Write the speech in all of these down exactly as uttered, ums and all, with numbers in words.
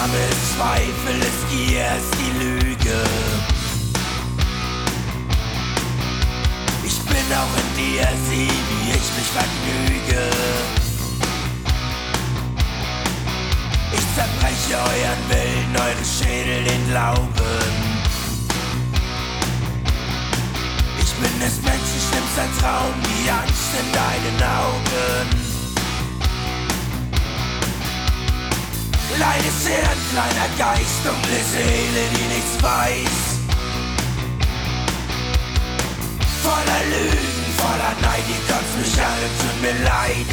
Name ist Zweifel, ist Gier, ist die Lüge. Ich bin auch in dir, sieh, wie ich mich vergnüge. Ich zerbreche euren Willen, eure Schädel, den Glauben. Ich bin des Menschen schlimmster Traum, die Angst in deinen Augen. Kleines Hirn, kleiner Geist, dunkle Seele, die nichts weiß. Voller Lügen, voller Neid, ihr kotzt mich an und tut mir leid.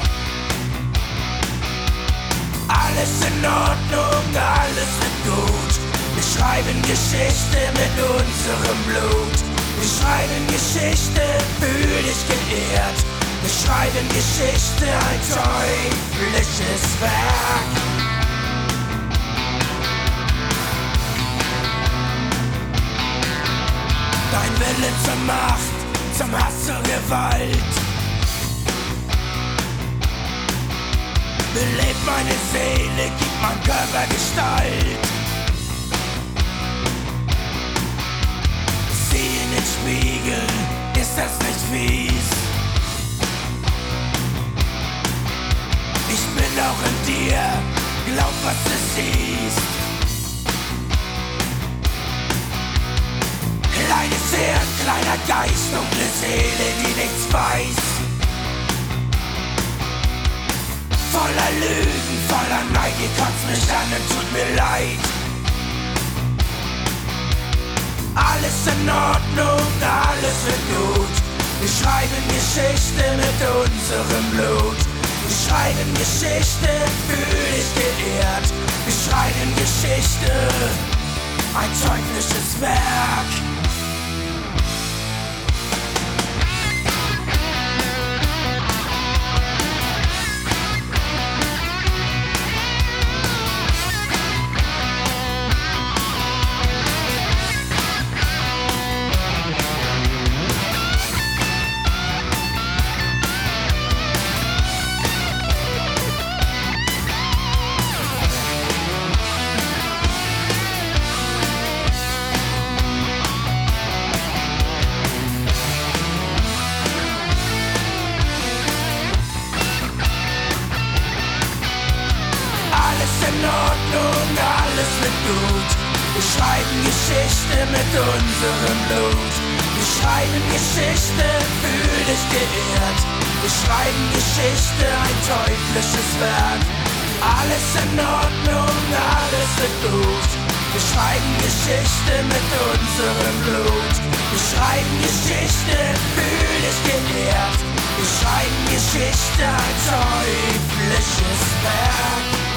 Alles in Ordnung, alles wird gut. Wir schreiben Geschichte mit unserem Blut. Wir schreiben Geschichte, fühl dich geehrt. Wir schreiben Geschichte, ein teuflisches Werk. Dein Wille zur Macht, zum Hass, zur Gewalt. Belebt meine Seele, gibt mein Körper Gestalt. Sieh in den Spiegel, ist das nicht fies? Ich bin auch in dir, glaub was du siehst. Kleines Hirn, kleiner Geist, dunkle Seele, die nichts weiß. Voller Lügen, voller Neid, ihr kotzt mich an und tut mir leid. Alles in Ordnung, alles wird gut. Wir schreiben Geschichte mit unserem Blut. Wir schreiben Geschichte, fühl dich geehrt. Wir schreiben Geschichte, ein teuflisches Werk. In Ordnung, alles wird gut. Wir schreiben Geschichte mit unserem Blut. Wir schreiben Geschichte, fühl dich geehrt. Wir schreiben Geschichte, ein teuflisches Werk. Alles in Ordnung, alles wird gut. Wir schreiben Geschichte mit unserem Blut. Wir schreiben Geschichte, fühl dich geehrt. Wir schreiben Geschichte, ein teuflisches Werk.